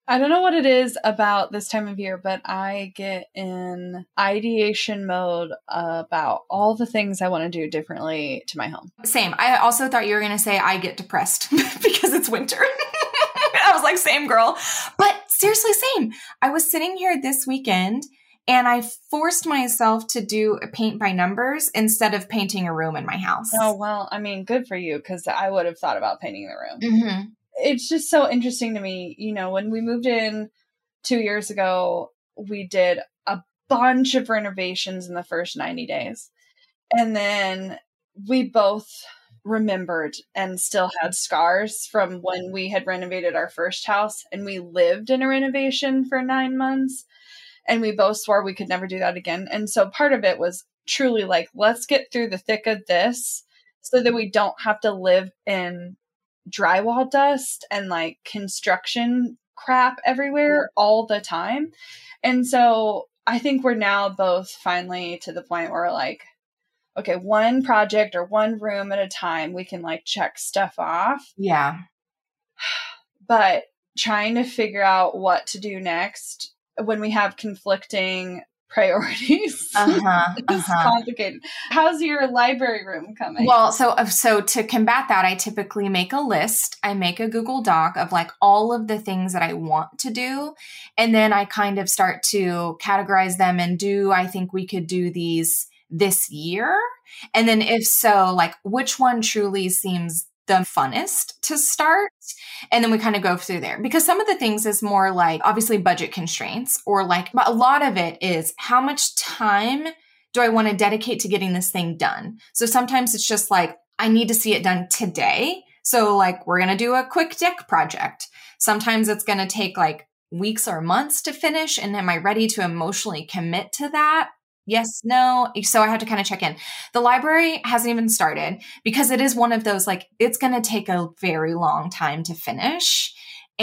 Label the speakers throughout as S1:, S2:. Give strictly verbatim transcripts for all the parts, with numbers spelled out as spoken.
S1: I don't know what it is about this time of year, but I get in ideation mode about all the things I want to do differently to my home.
S2: Same. I also thought you were going to say I get depressed because it's winter. I was like, same girl. But seriously, same. I was sitting here this weekend and I forced myself to do a paint by numbers instead of painting a room in my house.
S1: Oh, well, I mean, good for you, because I would have thought about painting the room.
S2: Mm-hmm.
S1: It's just so interesting to me. You know, when we moved in two years ago, we did a bunch of renovations in the first ninety days. And then we both remembered and still had scars from when we had renovated our first house, and we lived in a renovation for nine months. And we both swore we could never do that again. And so part of it was truly like, let's get through the thick of this so that we don't have to live in drywall dust and like construction crap everywhere all the time. And so I think we're now both finally to the point where we're like, okay, one project or one room at a time, we can like check stuff off.
S2: Yeah.
S1: But trying to figure out what to do next when we have conflicting priorities
S2: uh-huh,
S1: is
S2: uh-huh.
S1: complicated. How's your library room coming?
S2: Well, so so to combat that, I typically make a list. I make a Google Doc of like all of the things that I want to do. And then I kind of start to categorize them and do, I think we could do these this year. And then if so, like which one truly seems the funnest to start. And then we kind of go through there, because some of the things is more like obviously budget constraints, or like, but a lot of it is how much time do I want to dedicate to getting this thing done? So sometimes it's just like, I need to see it done today. So like, we're going to do a quick deck project. Sometimes it's going to take like weeks or months to finish. And am I ready to emotionally commit to that? Yes, no. So I have to kind of check in. The library hasn't even started because it is one of those, like, it's going to take a very long time to finish.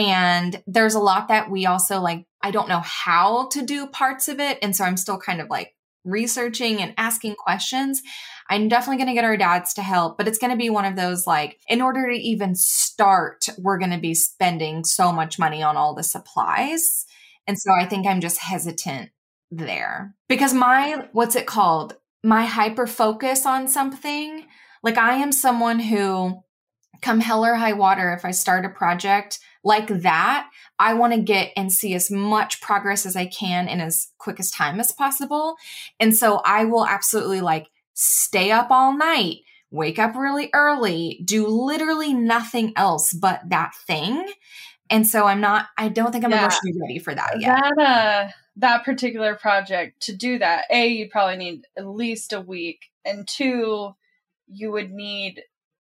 S2: And there's a lot that we also like, I don't know how to do parts of it. And so I'm still kind of like researching and asking questions. I'm definitely going to get our dads to help, but it's going to be one of those, like, in order to even start, we're going to be spending so much money on all the supplies. And so I think I'm just hesitant there because my, what's it called? My hyper focus on something. Like I am someone who, come hell or high water, if I start a project like that, I want to get and see as much progress as I can in as quick as time as possible. And so I will absolutely like stay up all night, wake up really early, do literally nothing else but that thing. And so I'm not, I don't think I'm yeah. emotionally ready for that yet.
S1: That, uh, that particular project, to do that, A, you'd probably need at least a week. And two, you would need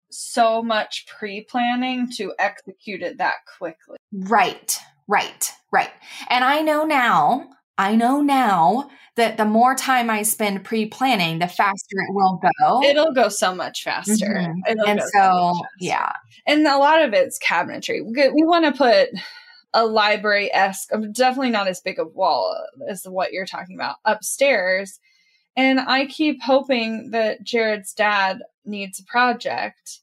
S1: so much pre-planning to execute it that quickly.
S2: Right, right, right. And I know now, I know now that the more time I spend pre-planning, the faster it will go.
S1: It'll go so much faster.
S2: Mm-hmm.
S1: It'll
S2: and
S1: go
S2: so,
S1: so much faster.
S2: yeah.
S1: And a lot of it's cabinetry. We, we want to put a library-esque, definitely not as big a wall as what you're talking about, upstairs. And I keep hoping that Jared's dad needs a project.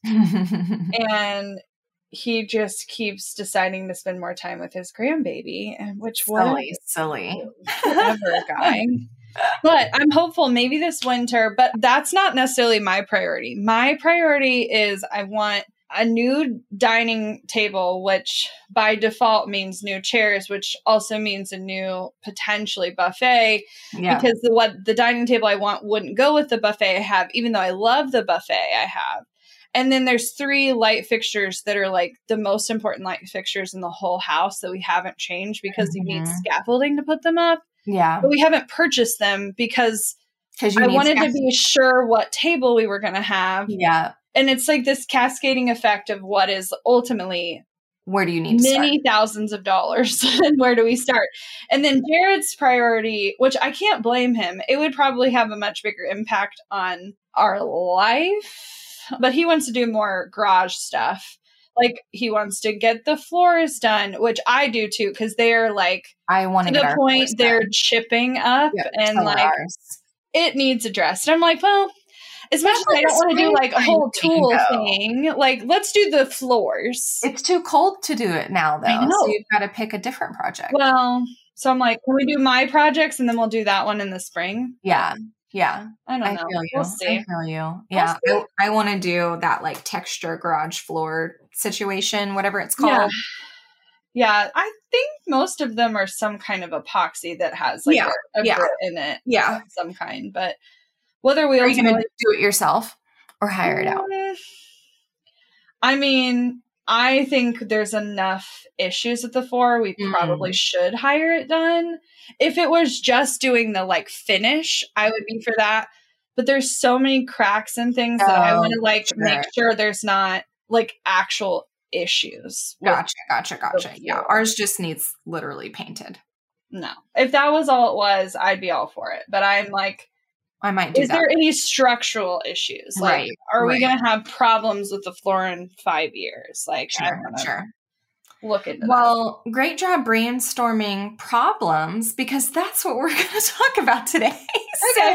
S1: And he just keeps deciding to spend more time with his grandbaby, and which
S2: silly, silly,
S1: whatever, guy. But I'm hopeful maybe this winter, but that's not necessarily my priority. My priority is I want a new dining table, which by default means new chairs, which also means a new potentially buffet. Yeah. Because the what the dining table I want wouldn't go with the buffet I have, even though I love the buffet I have. And then there's three light fixtures that are like the most important light fixtures in the whole house that we haven't changed because mm-hmm. you need scaffolding to put them up.
S2: Yeah.
S1: But we haven't purchased them because I wanted to be sure what table we were going to have.
S2: Yeah.
S1: And it's like this cascading effect of what is ultimately
S2: where do you need to
S1: many
S2: start?
S1: thousands of dollars. And where do we start? And then Jared's priority, which I can't blame him, it would probably have a much bigger impact on our life. But he wants to do more garage stuff. Like he wants to get the floors done, which I do too, because they're like
S2: I want
S1: to
S2: get
S1: the
S2: our
S1: point they're chipping up
S2: yep,
S1: and like ours. It needs addressed. And I'm like, well, as much as
S2: like
S1: I don't want to do like a whole tool
S2: thing,
S1: thing, like let's do the floors.
S2: It's too cold to do it now, though.
S1: I know.
S2: So you've got to pick a different project.
S1: Well, so I'm like, can we do my projects and then we'll do that one in the spring?
S2: Yeah. Yeah.
S1: I don't
S2: I
S1: know.
S2: feel you.
S1: We'll see.
S2: I feel you. Yeah. I, I want to do that like texture garage floor situation, whatever it's called.
S1: Yeah. Yeah. I think most of them are some kind of epoxy that has like
S2: Yeah.
S1: a, a
S2: Yeah.
S1: grit in it.
S2: Yeah.
S1: Of some kind. But whether we
S2: Are you going to do it yourself or hire it out?
S1: I mean, I think there's enough issues with the floor. We
S2: Mm.
S1: probably should hire it done. If it was just doing the like finish, I would be for that. But there's so many cracks and things that I
S2: Oh,
S1: want to like
S2: sure.
S1: make sure there's not like actual issues. with
S2: Gotcha. Gotcha. Gotcha.
S1: the
S2: Yeah.
S1: floor.
S2: Ours just needs literally painted.
S1: No. If that was all it was, I'd be all for it. But I'm like,
S2: I might do
S1: is
S2: that.
S1: there any structural issues? Like,
S2: Right,
S1: are we
S2: right.
S1: going to have problems with the floor in five years? Like, I
S2: Sure.
S1: want to
S2: Sure.
S1: look into that.
S2: Well, great job brainstorming problems because that's what we're going to talk about today.
S1: Okay.
S2: So,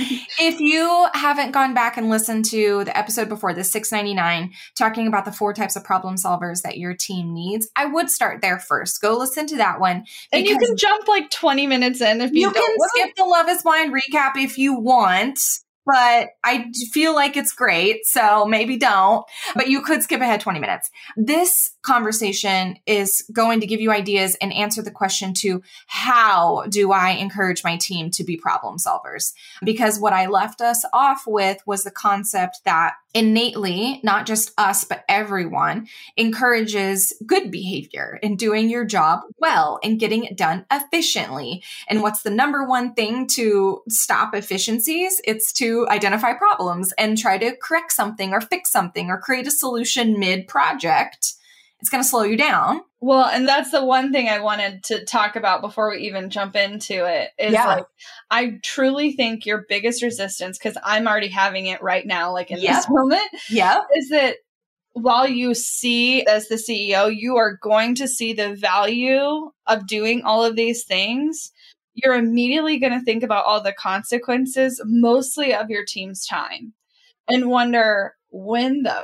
S2: if you haven't gone back and listened to the episode before, the six ninety-nine, talking about the four types of problem solvers that your team needs, I would start there first. Go listen to that one.
S1: And you
S2: because
S1: can jump like twenty minutes in if you,
S2: you
S1: don't
S2: can
S1: want to.
S2: skip the Love is Blind recap if you want. But I d- feel like it's great, so maybe don't. But you could skip ahead twenty minutes. This conversation is going to give you ideas and answer the question to how do I encourage my team to be problem solvers? Because what I left us off with was the concept that innately, not just us, but everyone encourages good behavior in doing your job well and getting it done efficiently. And what's the number one thing to stop efficiencies? It's to identify problems and try to correct something or fix something or create a solution mid-project. It's going to slow you down.
S1: Well, and that's the one thing I wanted to talk about before we even jump into it is
S2: Yeah.
S1: like, I truly think your biggest resistance, because I'm already having it right now, like in
S2: Yep.
S1: this moment,
S2: Yep.
S1: is that while you see as the C E O, you are going to see the value of doing all of these things. You're immediately going to think about all the consequences, mostly of your team's time, and wonder when the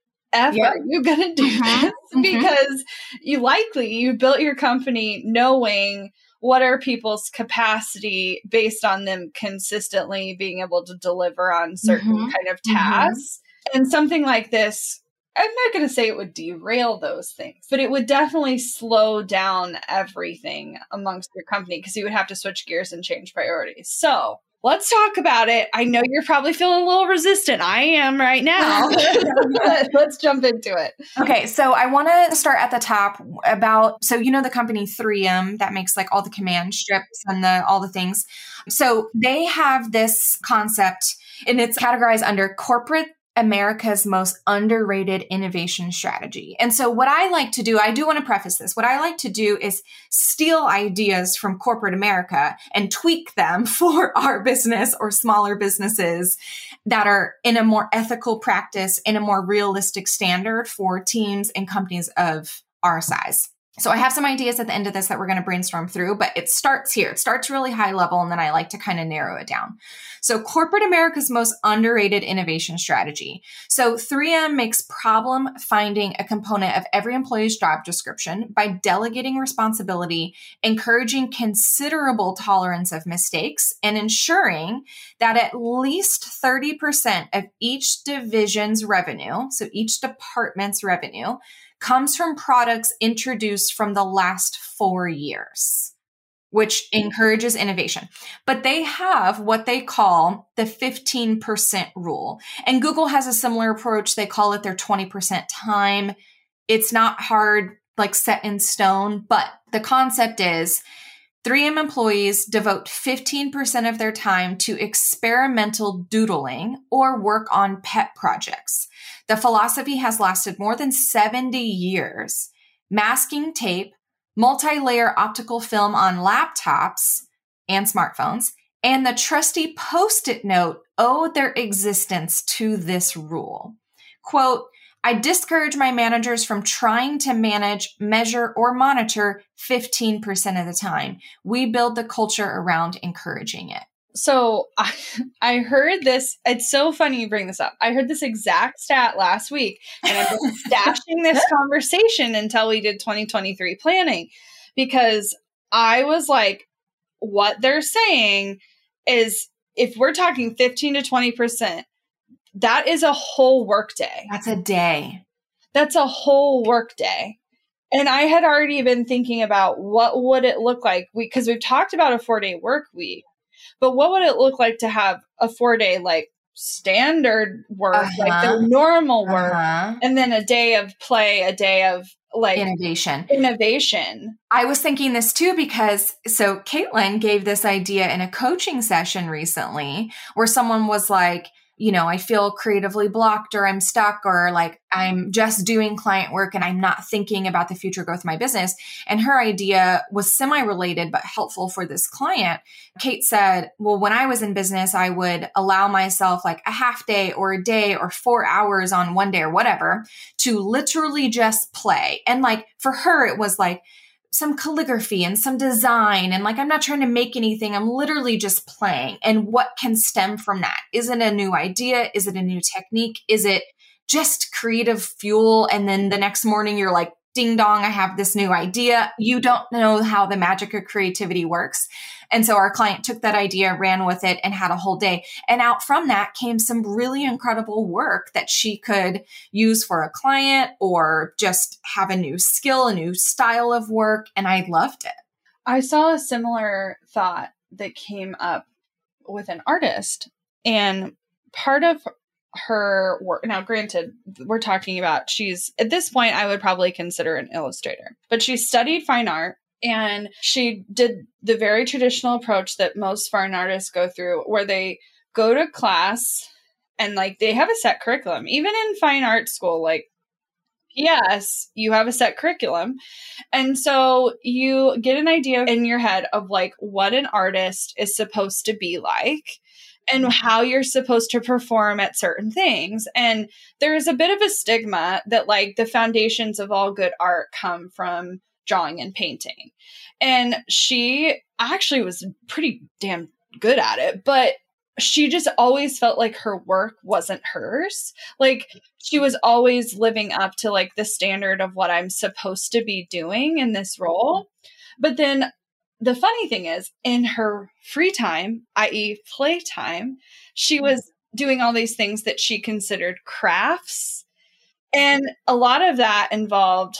S1: F
S2: Yep.
S1: are you going to do
S2: Mhm.
S1: this?
S2: Mhm.
S1: Because you likely you built your company knowing what are people's capacity based on them consistently being able to deliver on certain
S2: Mhm.
S1: kind of
S2: Mhm.
S1: tasks. And something like this, I'm not going to say it would derail those things, but it would definitely slow down everything amongst your company because you would have to switch gears and change priorities. So let's talk about it. I know you're probably feeling a little resistant. I am right now. But let's jump into it.
S2: Okay, so I want to start at the top about, so you know the company three M that makes like all the command strips and the all the things. So they have this concept and it's categorized under corporate America's most underrated innovation strategy. And so what I like to do, I do want to preface this. What I like to do is steal ideas from corporate America and tweak them for our business or smaller businesses that are in a more ethical practice, in a more realistic standard for teams and companies of our size. So I have some ideas at the end of this that we're going to brainstorm through, but it starts here. It starts really high level, and then I like to kind of narrow it down. So corporate America's most underrated innovation strategy. So three M makes problem finding a component of every employee's job description by delegating responsibility, encouraging considerable tolerance of mistakes, and ensuring that at least thirty percent of each division's revenue, so each department's revenue, comes from products introduced from the last four years, which encourages innovation. But they have what they call the fifteen percent rule. And Google has a similar approach. They call it their twenty percent time. It's not hard, like set in stone, but the concept is three M employees devote fifteen percent of their time to experimental doodling or work on pet projects. The philosophy has lasted more than seventy years. Masking tape, multi-layer optical film on laptops and smartphones, and the trusty Post-it note owe their existence to this rule. Quote, I discourage my managers from trying to manage, measure, or monitor fifteen percent of the time. We build the culture around encouraging it.
S1: So I, I heard this. It's so funny you bring this up. I heard this exact stat last week, and I've been stashing this conversation until we did twenty twenty-three planning, because I was like, what they're saying is if we're talking fifteen to twenty percent, that is a whole work day.
S2: That's a day.
S1: That's a whole work day. And I had already been thinking about what would it look like, we because we've talked about a four-day work week, but what would it look like to have a four-day like standard work, uh-huh. like the normal work, uh-huh. and then a day of play, a day of like
S2: innovation.
S1: Innovation.
S2: I was thinking this too, because so Caitlin gave this idea in a coaching session recently where someone was like, you know, I feel creatively blocked, or I'm stuck, or like I'm just doing client work and I'm not thinking about the future growth of my business. And her idea was semi-related, but helpful for this client. Kate said, well, when I was in business, I would allow myself like a half day or a day or four hours on one day or whatever to literally just play. And like for her, it was like some calligraphy and some design. And like, I'm not trying to make anything. I'm literally just playing. And what can stem from that? Is it a new idea? Is it a new technique? Is it just creative fuel? And then the next morning you're like, ding dong, I have this new idea. You don't know how the magic of creativity works. And so our client took that idea, ran with it, and had a whole day. And out from that came some really incredible work that she could use for a client or just have a new skill, a new style of work. And I loved it.
S1: I saw a similar thought that came up with an artist, and part of her work. Now, granted, we're talking about, she's at this point, I would probably consider an illustrator, but she studied fine art, and she did the very traditional approach that most fine artists go through, where they go to class and like they have a set curriculum. Even in fine art school, like, yes, you have a set curriculum. And so you get an idea in your head of like what an artist is supposed to be like, and how you're supposed to perform at certain things. And there's a bit of a stigma that like the foundations of all good art come from drawing and painting. And she actually was pretty damn good at it, but she just always felt like her work wasn't hers. Like she was always living up to like the standard of what I'm supposed to be doing in this role. But then the funny thing is, in her free time, that is playtime, she was doing all these things that she considered crafts. And a lot of that involved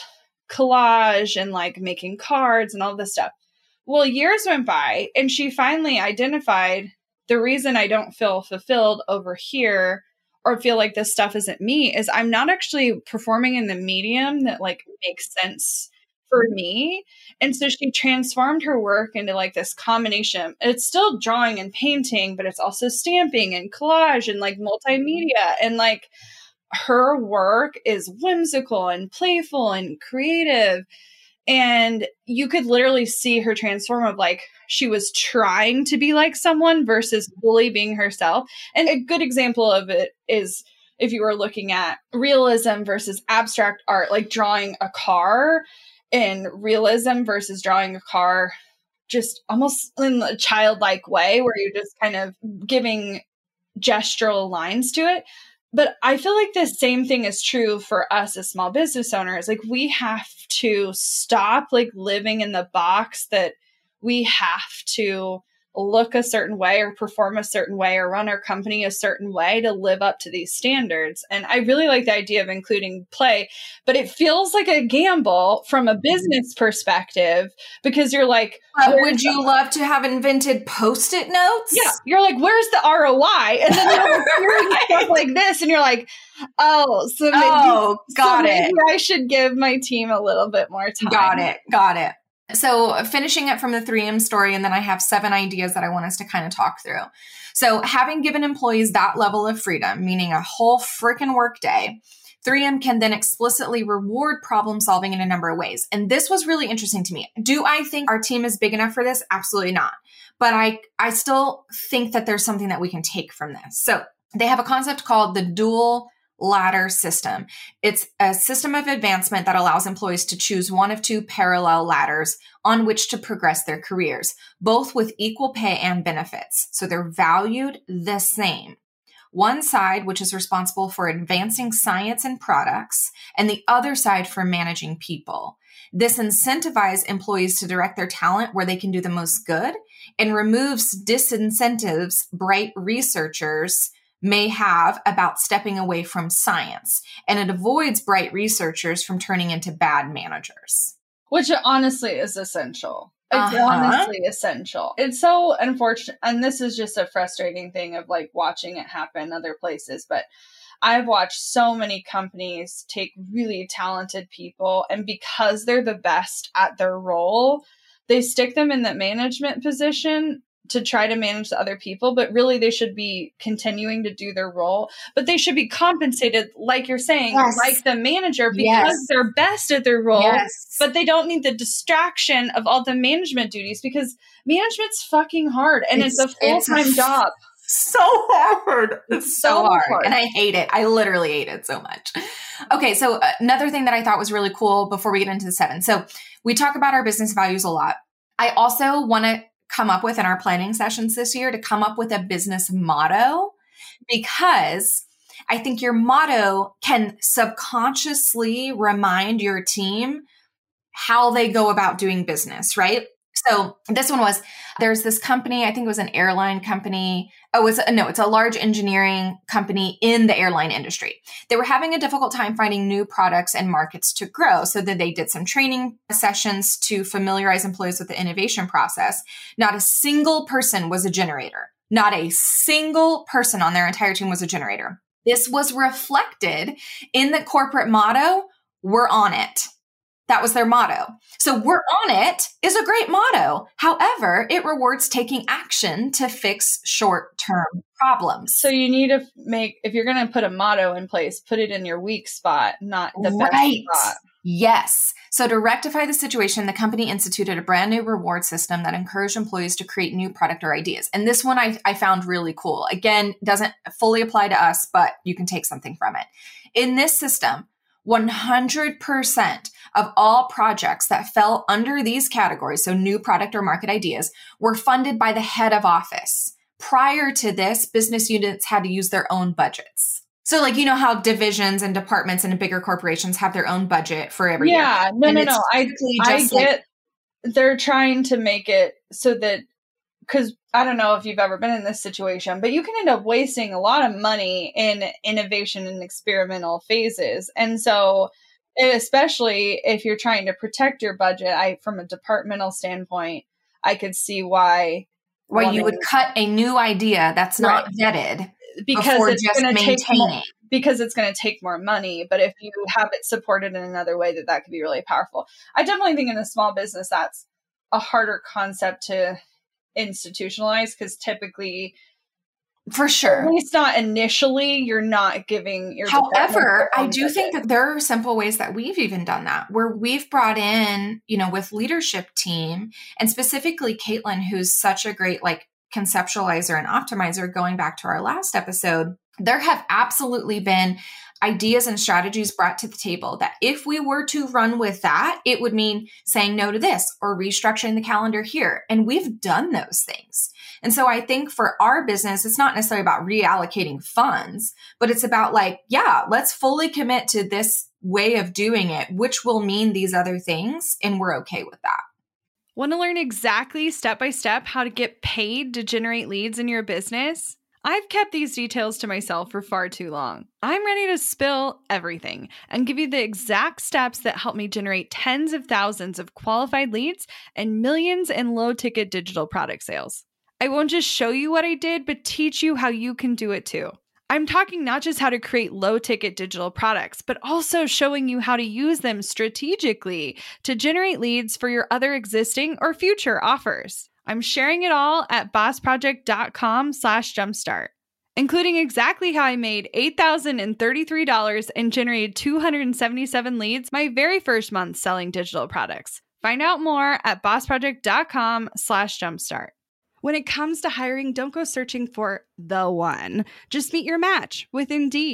S1: collage and like making cards and all this stuff. Well, years went by and she finally identified the reason I don't feel fulfilled over here or feel like this stuff isn't me is I'm not actually performing in the medium that like makes sense for me. And so she transformed her work into like this combination. It's still drawing and painting, but it's also stamping and collage and like multimedia. And like her work is whimsical and playful and creative. And you could literally see her transform of like, she was trying to be like someone versus fully being herself. And a good example of it is if you were looking at realism versus abstract art, like drawing a car in realism versus drawing a car just almost in a childlike way where you're just kind of giving gestural lines to it. But I feel like the same thing is true for us as small business owners. Like we have to stop like living in the box that we have to look a certain way or perform a certain way or run our company a certain way to live up to these standards. And I really like the idea of including play, but it feels like a gamble from a business perspective because you're like,
S2: uh, would you the- love to have invented Post-it notes?
S1: Yeah. You're like, where's the R O I? And then you're hearing stuff like this and you're like, oh, so maybe,
S2: oh, got
S1: so
S2: it.
S1: maybe I should give my team a little bit more time.
S2: Got it. Got it. So finishing it from the three M story, and then I have seven ideas that I want us to kind of talk through. So having given employees that level of freedom, meaning a whole freaking workday, three M can then explicitly reward problem solving in a number of ways. And this was really interesting to me. Do I think our team is big enough for this? Absolutely not. But I, I still think that there's something that we can take from this. So they have a concept called the dual ladder system. It's a system of advancement that allows employees to choose one of two parallel ladders on which to progress their careers, both with equal pay and benefits. So they're valued the same. One side, which is responsible for advancing science and products, and the other side for managing people. This incentivizes employees to direct their talent where they can do the most good and removes disincentives bright researchers may have about stepping away from science. And it avoids bright researchers from turning into bad managers.
S1: Which honestly is essential. It's
S2: Uh-huh.
S1: honestly essential. It's so unfortunate. And this is just a frustrating thing of like watching it happen other places. But I've watched so many companies take really talented people, and because they're the best at their role, they stick them in that management position to try to manage the other people, but really they should be continuing to do their role, but they should be compensated, like you're saying,
S2: Yes.
S1: like the manager, because
S2: Yes.
S1: they're best at their role,
S2: Yes.
S1: but they don't need the distraction of all the management duties, because management's fucking hard and it's, it's a full-time
S2: it's
S1: job.
S2: So hard. It's so,
S1: so
S2: hard.
S1: hard.
S2: And I hate it. I literally hate it so much. Okay. So another thing that I thought was really cool before we get into the seven. So we talk about our business values a lot. I also want to come up with in our planning sessions this year to come up with a business motto, because I think your motto can subconsciously remind your team how they go about doing business, right? So this one was, there's this company, I think it was an airline company. Oh, it's a, no, it's a large engineering company in the airline industry. They were having a difficult time finding new products and markets to grow. So that they did some training sessions to familiarize employees with the innovation process. Not a single person was a generator. Not a single person on their entire team was a generator. This was reflected in the corporate motto, "We're on it." That was their motto. So "We're on it" is a great motto. However, it rewards taking action to fix short-term problems.
S1: So you need to make, if you're going to put a motto in place, put it in your weak spot, not the best
S2: Right.
S1: spot.
S2: Yes. So to rectify the situation, the company instituted a brand new reward system that encouraged employees to create new product or ideas. And this one I, I found really cool. Again, doesn't fully apply to us, but you can take something from it. In this system, one hundred percent of all projects that fell under these categories, so new product or market ideas, were funded by the head of office. Prior to this, business units had to use their own budgets. So like, you know how divisions and departments and bigger corporations have their own budget for every
S1: yeah,
S2: year?
S1: no,
S2: And
S1: no,
S2: it's
S1: no. I,
S2: typically
S1: I
S2: just
S1: get,
S2: like,
S1: they're trying to make it so that, because I don't know if you've ever been in this situation, but you can end up wasting a lot of money in innovation and experimental phases. And so, especially if you're trying to protect your budget, I, from a departmental standpoint, I could see why.
S2: why you would
S1: wanting-
S2: cut a new idea that's not
S1: Right.
S2: vetted
S1: because
S2: before
S1: it's
S2: just
S1: going to take more,
S2: maintaining.
S1: because it's going to take more money. But if you have it supported in another way, that that could be really powerful. I definitely think in a small business, that's a harder concept to institutionalize, because typically,
S2: For sure.
S1: at least not initially, you're not giving your
S2: However,
S1: department their
S2: I
S1: own
S2: do
S1: budget.
S2: think that there are simple ways that we've even done that, where we've brought in, you know, with leadership team, and specifically Caitlin, who's such a great like conceptualizer and optimizer, going back to our last episode, there have absolutely been ideas and strategies brought to the table that if we were to run with that, it would mean saying no to this or restructuring the calendar here. And we've done those things. And so I think for our business, it's not necessarily about reallocating funds, but it's about like, yeah, let's fully commit to this way of doing it, which will mean these other things. And we're okay with that.
S3: Want to learn exactly step by step how to get paid to generate leads in your business? I've kept these details to myself for far too long. I'm ready to spill everything and give you the exact steps that help me generate tens of thousands of qualified leads and millions in low-ticket digital product sales. I won't just show you what I did, but teach you how you can do it too. I'm talking not just how to create low-ticket digital products, but also showing you how to use them strategically to generate leads for your other existing or future offers. I'm sharing it all at bossproject.com slash jumpstart, including exactly how I made eight thousand thirty-three dollars and generated two hundred seventy-seven leads my very first month selling digital products. Find out more at bossproject.com slash jumpstart. When it comes to hiring, don't go searching for the one. Just meet your match with Indeed.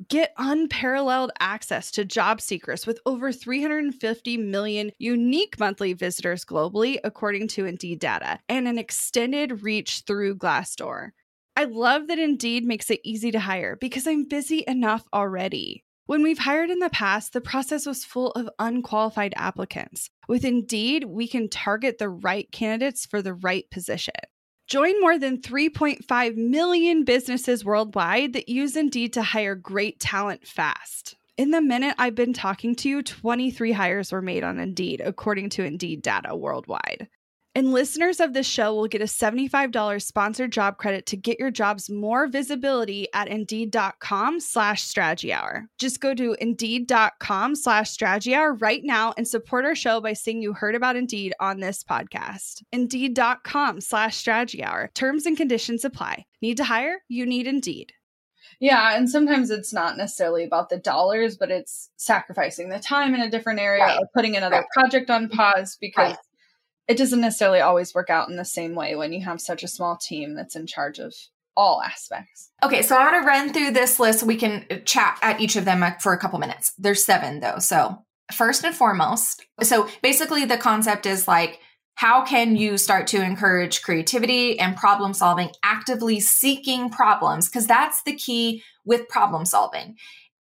S3: Get unparalleled access to job seekers with over three hundred fifty million unique monthly visitors globally, according to Indeed data, and an extended reach through Glassdoor. I love that Indeed makes it easy to hire because I'm busy enough already. When we've hired in the past, the process was full of unqualified applicants. With Indeed, we can target the right candidates for the right position. Join more than three point five million businesses worldwide that use Indeed to hire great talent fast. In the minute I've been talking to you, twenty-three hires were made on Indeed, according to Indeed data worldwide. And listeners of this show will get a seventy-five dollars sponsored job credit to get your jobs more visibility at Indeed.com slash Strategy Hour. Just go to Indeed.com slash Strategy Hour right now and support our show by saying you heard about Indeed on this podcast. Indeed.com slash Strategy Hour. Terms and conditions apply. Need to hire? You need Indeed.
S1: Yeah, and sometimes it's not necessarily about the dollars, but it's sacrificing the time in a different area
S2: Right.
S1: or putting another
S2: Right.
S1: project on pause because
S2: Right.
S1: it doesn't necessarily always work out in the same way when you have such a small team that's in charge of all aspects.
S2: Okay, so I'm going to run through this list. We can chat at each of them for a couple minutes. There's seven though. So first and foremost, so basically the concept is like, how can you start to encourage creativity and problem solving, actively seeking problems? Because that's the key with problem solving.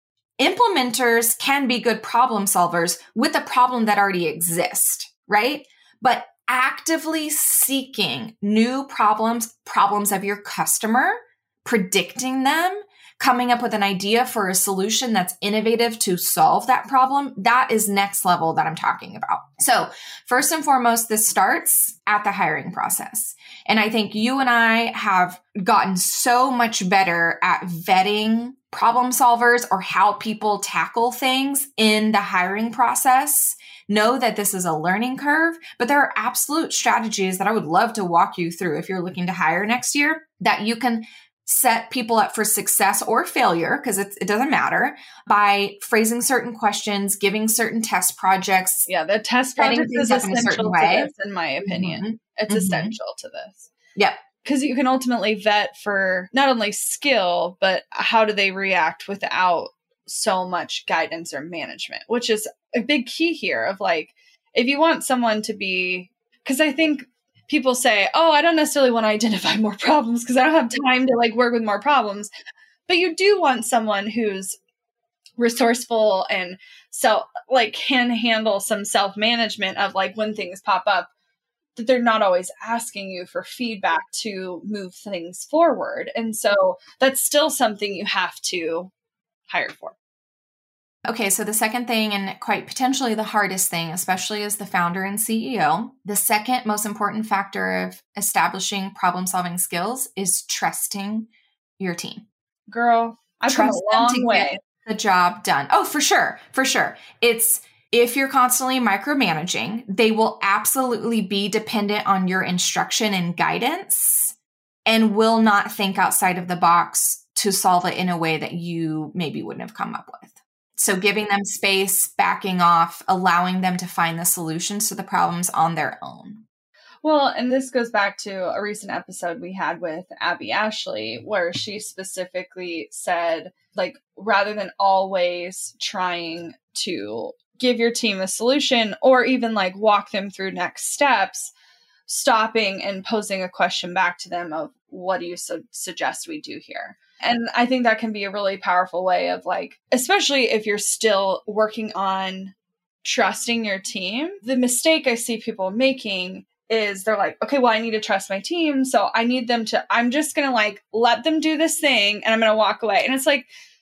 S2: Implementers can be good problem solvers with a problem that already exists, right? But actively seeking new problems, problems of your customer, predicting them, coming up with an idea for a solution that's innovative to solve that problem, that is next level that I'm talking about. So first and foremost, this starts at the hiring process. And I think you and I have gotten so much better at vetting problem solvers or how people tackle things in the hiring process. Know that this is a learning curve, but there are absolute strategies that I would love to walk you through if you're looking to hire next year that you can set people up for success or failure, because it, it doesn't matter, by phrasing certain questions, giving certain test projects.
S1: Yeah, the test
S2: setting
S1: project
S2: things
S1: is
S2: up in a certain
S1: essential to
S2: way.
S1: this, in my opinion.
S2: Mhm.
S1: It's
S2: Mhm.
S1: essential to this.
S2: Yep.
S1: Because you can ultimately vet for not only skill, but how do they react without so much guidance or management, which is a big key here of like, if you want someone to be, because I think people say, oh, I don't necessarily want to identify more problems because I don't have time to like work with more problems. But you do want someone who's resourceful and so like can handle some self-management of like when things pop up, that they're not always asking you for feedback to move things forward. And so that's still something you have to hire for.
S2: Okay, so the second thing, and quite potentially the hardest thing, especially as the founder and C E O, the second most important factor of establishing problem-solving skills is trusting your team.
S1: Girl, I've come
S2: Trust
S1: a
S2: them
S1: long
S2: to
S1: way.
S2: get the job done. Oh, for sure, for sure. It's if you're constantly micromanaging, they will absolutely be dependent on your instruction and guidance and will not think outside of the box to solve it in a way that you maybe wouldn't have come up with. So giving them space, backing off, allowing them to find the solutions to the problems on their own.
S1: Well, and this goes back to a recent episode we had with Abby Ashley, where she specifically said, like, rather than always trying to give your team a solution or even like walk them through next steps, stopping and posing a question back to them of what do you su- suggest we do here? And I think that can be a really powerful way of like, especially if you're still working on trusting your team. The mistake I see people making is they're like, okay, well, I need to trust my team. So I need them to, I'm just going to like, let them do this thing and I'm going to walk away. And it's like,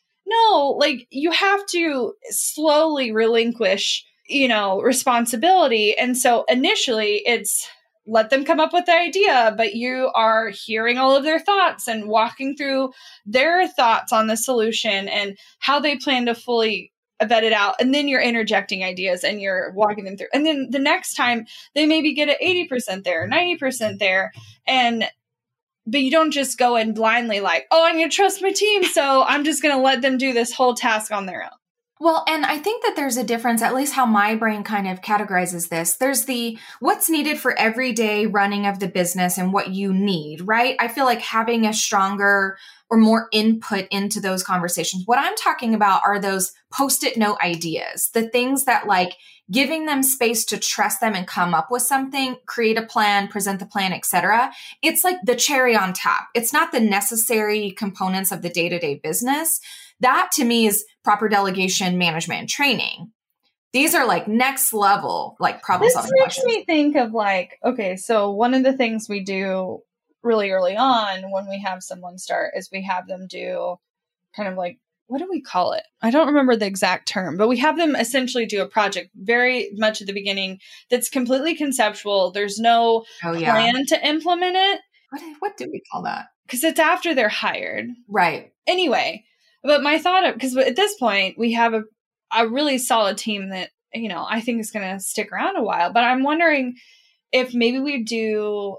S1: no, like you have to slowly relinquish, you know, responsibility. And so initially it's, let them come up with the idea, but you are hearing all of their thoughts and walking through their thoughts on the solution and how they plan to fully vet it out. And then you're interjecting ideas and you're walking them through. And then the next time they maybe get at eighty percent there, ninety percent there. And, but you don't just go in blindly like, oh, I'm going to trust my team. So I'm just going to let them do this whole task on their own.
S2: Well, and I think that there's a difference, at least how my brain kind of categorizes this. There's the what's needed for everyday running of the business and what you need, right? I feel like having a stronger or more input into those conversations. What I'm talking about are those post-it note ideas, the things that like giving them space to trust them and come up with something, create a plan, present the plan, et cetera. It's like the cherry on top. It's not the necessary components of the day-to-day business. That to me is proper delegation, management, and training. These are like next level, like problem solving questions.
S1: This makes me think of like, okay, so one of the things we do really early on when we have someone start is we have them do kind of like, what do we call it? I don't remember the exact term, but we have them essentially do a project very much at the beginning that's completely conceptual. There's no
S2: oh, yeah.
S1: plan to implement it.
S2: What, what do we call that?
S1: Because it's after they're hired.
S2: Right.
S1: Anyway, but my thought of, because at this point we have a, a really solid team that, you know, I think is going to stick around a while, but I'm wondering if maybe we do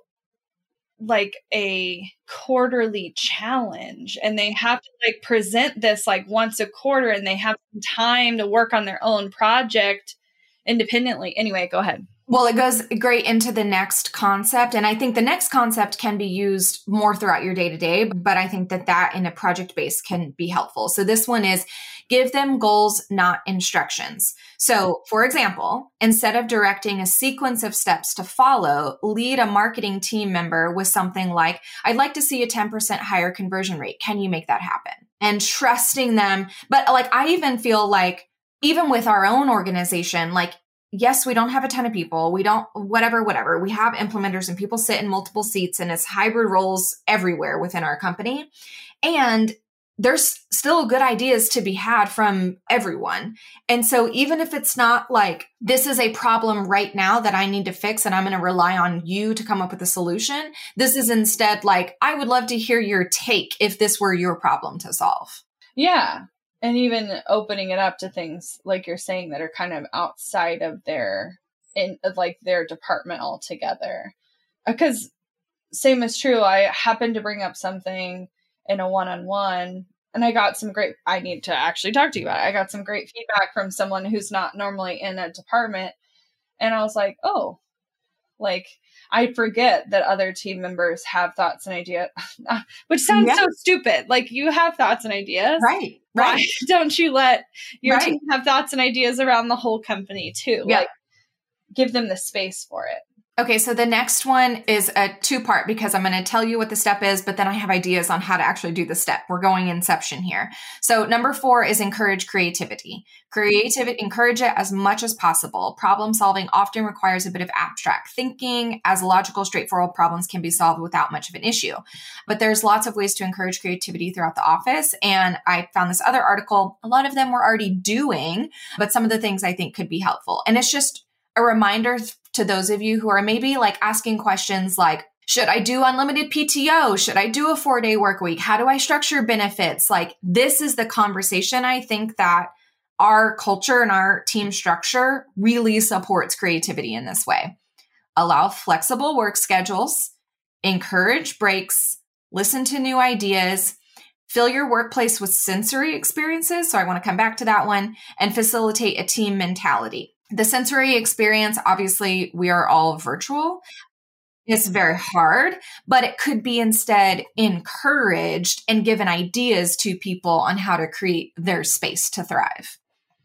S1: like a quarterly challenge and they have to like present this like once a quarter and they have some time to work on their own project independently. Anyway, go ahead.
S2: Well, it goes great into the next concept. And I think the next concept can be used more throughout your day to day, but I think that that in a project base can be helpful. So this one is give them goals, not instructions. So for example, instead of directing a sequence of steps to follow, lead a marketing team member with something like, I'd like to see a ten percent higher conversion rate. Can you make that happen? And trusting them. But like, I even feel like even with our own organization, like, yes, we don't have a ton of people. We don't, whatever, whatever. We have implementers and people sit in multiple seats and it's hybrid roles everywhere within our company. And there's still good ideas to be had from everyone. And so even if it's not like, this is a problem right now that I need to fix and I'm going to rely on you to come up with a solution, this is instead like, I would love to hear your take if this were your problem to solve.
S1: Yeah. And even opening it up to things like you're saying that are kind of outside of their, in like their department altogether. Because same is true. I happened to bring up something in a one-on-one and I got some great, I need to actually talk to you about it. I got some great feedback from someone who's not normally in a department. And I was like, oh, like I forget that other team members have thoughts and ideas, which sounds yeah. so stupid. Like you have thoughts and ideas.
S2: Right.
S1: Why
S2: right.
S1: don't you let your
S2: right.
S1: team have thoughts and ideas around the whole company too?
S2: Yeah.
S1: Like give them the space for it.
S2: Okay, so the next one is a two-part because I'm going to tell you what the step is, but then I have ideas on how to actually do the step. We're going inception here. So number four is encourage creativity. Creativity, encourage it as much as possible. Problem solving often requires a bit of abstract thinking, as logical, straightforward problems can be solved without much of an issue. But there's lots of ways to encourage creativity throughout the office. And I found this other article, a lot of them we're already doing, but some of the things I think could be helpful. And it's just a reminder to those of you who are maybe like asking questions like, should I do unlimited P T O? Should I do a four day work week? How do I structure benefits? Like this is the conversation I think that our culture and our team structure really supports creativity in this way. Allow flexible work schedules, encourage breaks, listen to new ideas, fill your workplace with sensory experiences. So I want to come back to that one and facilitate a team mentality. The sensory experience, obviously, we are all virtual. It's very hard, but it could be instead encouraged and given ideas to people on how to create their space to thrive.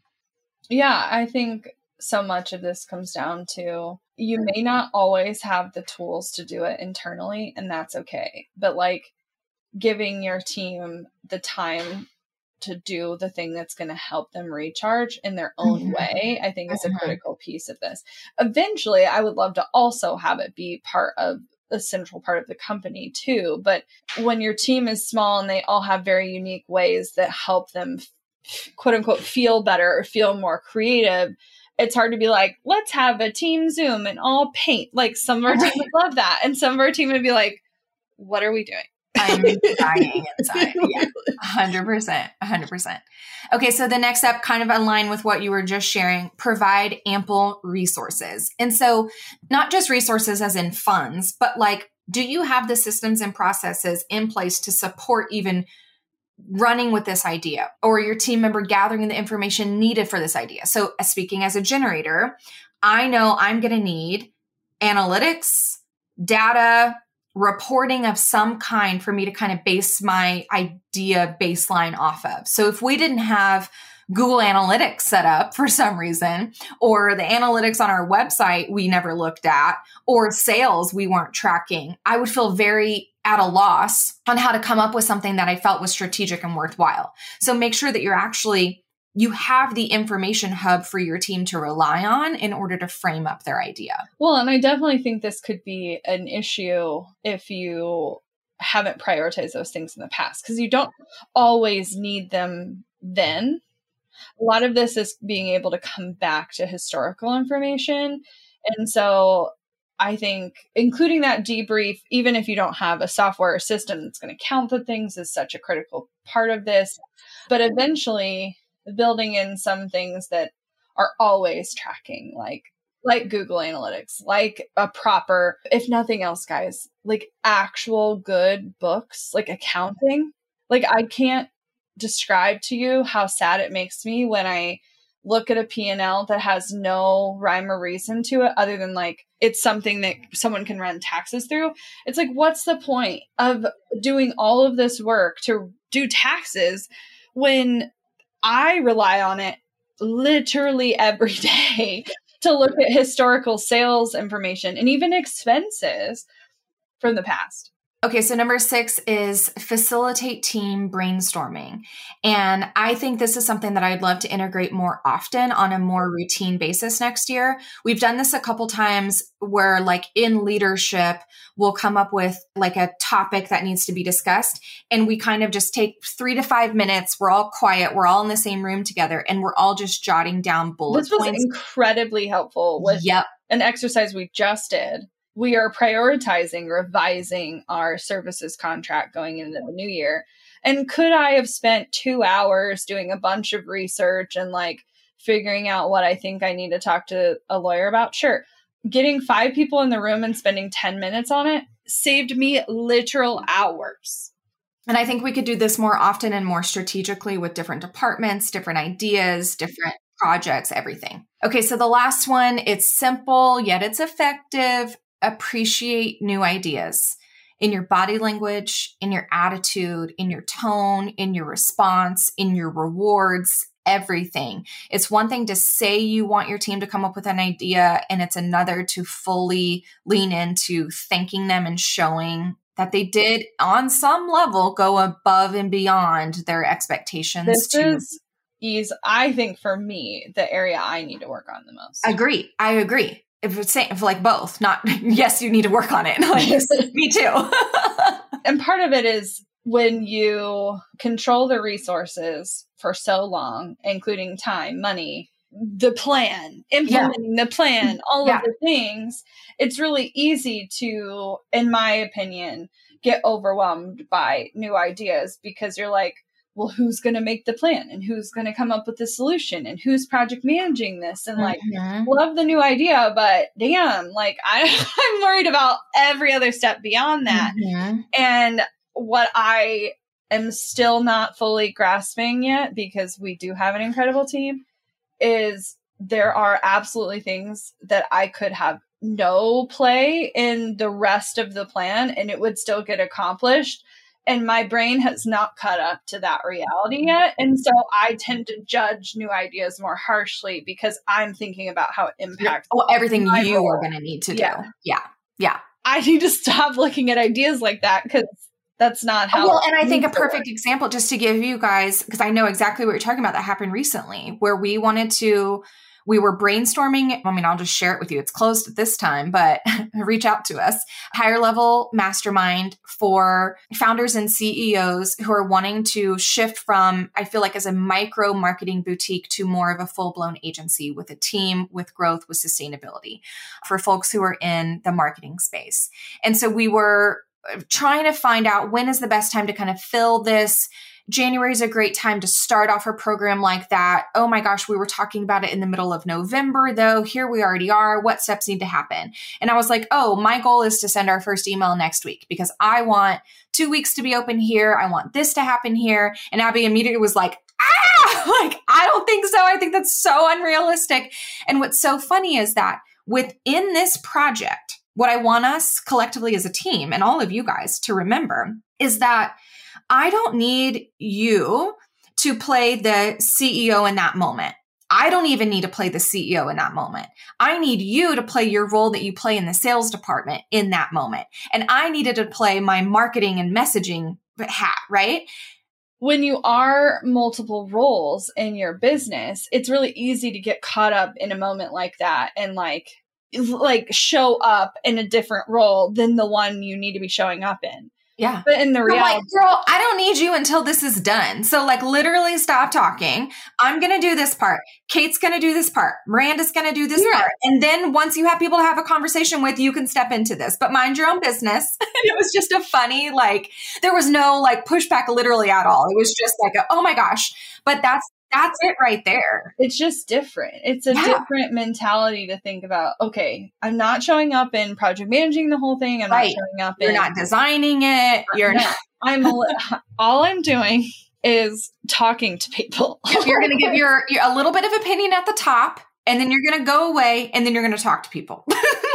S1: Yeah, I think so much of this comes down to you may not always have the tools to do it internally, and that's okay. But like giving your team the time to do the thing that's going to help them recharge in their own mm-hmm. way, I think is a critical piece of this. Eventually, I would love to also have it be part of a central part of the company too. But when your team is small and they all have very unique ways that help them quote unquote feel better or feel more creative, it's hard to be like, let's have a team Zoom and all paint. Like some of our team would love that. And some of our team would be like, what are we doing?
S2: I'm dying inside. Yeah, one hundred percent. one hundred percent. Okay, so the next step kind of align with what you were just sharing, provide ample resources. And so not just resources as in funds, but like, do you have the systems and processes in place to support even running with this idea or your team member gathering the information needed for this idea? So uh, speaking as a generator, I know I'm going to need analytics, data, reporting of some kind for me to kind of base my idea baseline off of. So if we didn't have Google Analytics set up for some reason, or the analytics on our website we never looked at, or sales we weren't tracking, I would feel very at a loss on how to come up with something that I felt was strategic and worthwhile. So make sure that you're actually, you have the information hub for your team to rely on in order to frame up their idea.
S1: Well, and I definitely think this could be an issue if you haven't prioritized those things in the past, because you don't always need them then. A lot of this is being able to come back to historical information. And so I think including that debrief, even if you don't have a software or system that's going to count the things, is such a critical part of this. But eventually building in some things that are always tracking, like like Google Analytics, like a proper, if nothing else, guys, like actual good books, like accounting. Like I can't describe to you how sad it makes me when I look at a P and L that has no rhyme or reason to it other than like it's something that someone can run taxes through. It's like, what's the point of doing all of this work to do taxes when I rely on it literally every day to look at historical sales information and even expenses from the past?
S2: Okay, so number six is facilitate team brainstorming. And I think this is something that I'd love to integrate more often on a more routine basis next year. We've done this a couple times where like in leadership, we'll come up with like a topic that needs to be discussed. And we kind of just take three to five minutes. We're all quiet. We're all in the same room together and we're all just jotting down bullet
S1: this was
S2: points.
S1: Incredibly helpful with
S2: yep.
S1: an exercise we just did. We are prioritizing revising our services contract going into the new year. And could I have spent two hours doing a bunch of research and like figuring out what I think I need to talk to a lawyer about? Sure. Getting five people in the room and spending ten minutes on it saved me literal hours.
S2: And I think we could do this more often and more strategically with different departments, different ideas, different projects, everything. Okay, so the last one, it's simple, yet it's effective. Appreciate new ideas in your body language, in your attitude, in your tone, in your response, in your rewards, everything. It's one thing to say you want your team to come up with an idea, and it's another to fully lean into thanking them and showing that they did on some level go above and beyond their expectations.
S1: This
S2: to
S1: is, is, I think for me, the area I need to work on the most.
S2: Agree. I agree. If it's saying, if like both, not yes, you need to work on it. Like, me too.
S1: And part of it is when you control the resources for so long, including time, money, the plan, implementing yeah. the plan, all yeah. of the things, it's really easy to, in my opinion, get overwhelmed by new ideas because you're like, well, who's going to make the plan and who's going to come up with the solution and who's project managing this? And like, mm-hmm. love the new idea, but damn, like I, I'm worried about every other step beyond that. Mm-hmm. And what I am still not fully grasping yet, because we do have an incredible team, is there are absolutely things that I could have no play in the rest of the plan and it would still get accomplished. And my brain has not caught up to that reality yet. And so I tend to judge new ideas more harshly because I'm thinking about how it impacts
S2: oh, everything you role. are going to need to
S1: yeah.
S2: do. Yeah. Yeah.
S1: I need to stop looking at ideas like that because that's not how.
S2: Well, and I think a perfect example, just to give you guys, because I know exactly what you're talking about, that happened recently where we wanted to, we were brainstorming. I mean, I'll just share it with you. It's closed at this time, but reach out to us. Higher level mastermind for founders and C E Os who are wanting to shift from, I feel like as a micro marketing boutique to more of a full blown agency with a team, with growth, with sustainability for folks who are in the marketing space. And so we were trying to find out when is the best time to kind of fill this. January is a great time to start off a program like that. Oh my gosh, we were talking about it in the middle of November though. Here we already are. What steps need to happen? And I was like, oh, my goal is to send our first email next week because I want two weeks to be open here. I want this to happen here. And Abby immediately was like, ah, like, I don't think so. I think that's so unrealistic. And what's so funny is that within this project, what I want us collectively as a team and all of you guys to remember is that I don't need you to play the C E O in that moment. I don't even need to play the C E O in that moment. I need you to play your role that you play in the sales department in that moment. And I needed to play my marketing and messaging hat, right?
S1: When you are multiple roles in your business, it's really easy to get caught up in a moment like that and like, like show up in a different role than the one you need to be showing up in.
S2: Yeah.
S1: But in the reality,
S2: I'm like, girl, I don't need you until this is done. So like literally stop talking. I'm going to do this part. Kate's going to do this part. Miranda's going to do this
S1: yeah.
S2: part. And then once you have people to have a conversation with, you can step into this, but mind your own business. And it was just a funny, like, there was no like pushback literally at all. It was just like, a, oh my gosh, but that's, that's it right there.
S1: It's just different. It's a yeah. different mentality to think about, okay, I'm not showing up in project managing the whole thing. I'm right. not showing up
S2: You're
S1: in.
S2: You're not designing it. You're
S1: no,
S2: not.
S1: I'm, all I'm doing is talking to people.
S2: You're going to give your, your, a little bit of opinion at the top, and then you're going to go away, and then you're going to talk to people.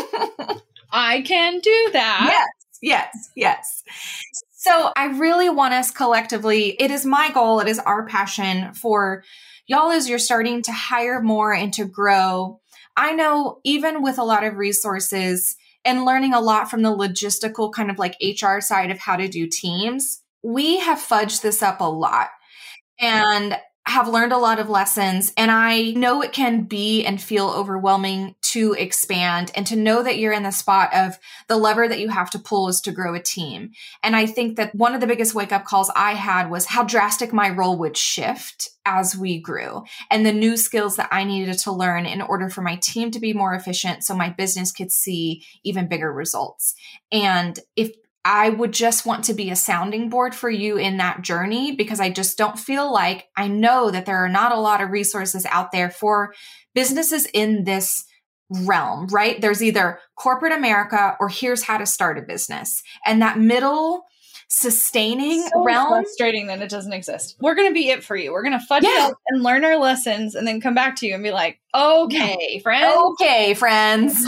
S1: I can do that.
S2: Yes, yes, yes. So I really want us collectively, it is my goal, it is our passion for y'all as you're starting to hire more and to grow. I know even with a lot of resources and learning a lot from the logistical kind of like H R side of how to do teams, we have fudged this up a lot and have learned a lot of lessons. And I know it can be and feel overwhelming to expand and to know that you're in the spot of the lever that you have to pull is to grow a team. And I think that one of the biggest wake up calls I had was how drastic my role would shift as we grew and the new skills that I needed to learn in order for my team to be more efficient so my business could see even bigger results. And if I would just want to be a sounding board for you in that journey because I just don't feel like I know that there are not a lot of resources out there for businesses in this realm, right? There's either corporate America or here's how to start a business. And that middle sustaining
S1: so
S2: realm.
S1: Frustrating that it doesn't exist. We're going to be it for you. We're going to fudge
S2: yeah.
S1: it up and learn our lessons and then come back to you and be like, okay, friends.
S2: Okay, friends.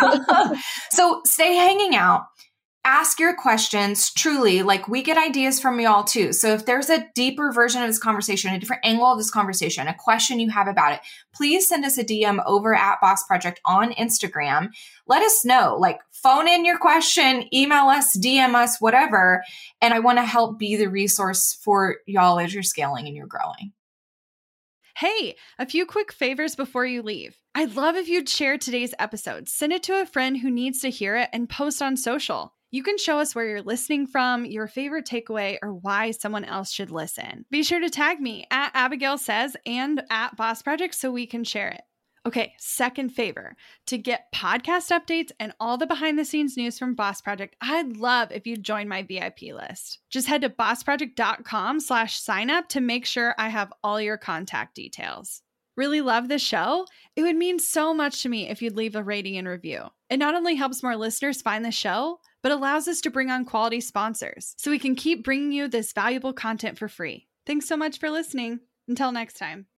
S2: So stay hanging out. Ask your questions truly, like we get ideas from y'all too. So if there's a deeper version of this conversation, a different angle of this conversation, a question you have about it, please send us a D M over at Boss Project on Instagram. Let us know, like phone in your question, email us, D M us, whatever. And I want to help be the resource for y'all as you're scaling and you're growing.
S3: Hey, a few quick favors before you leave. I'd love if you'd share today's episode, send it to a friend who needs to hear it, and post on social. You can show us where you're listening from, your favorite takeaway, or why someone else should listen. Be sure to tag me at Abigail Says and at Boss Project so we can share it. Okay, second favor. To get podcast updates and all the behind the scenes news from Boss Project, I'd love if you'd join my V I P list. Just head to bossproject.com slash sign up to make sure I have all your contact details. Really love the show? It would mean so much to me if you'd leave a rating and review. It not only helps more listeners find the show, but allows us to bring on quality sponsors so we can keep bringing you this valuable content for free. Thanks so much for listening. Until next time.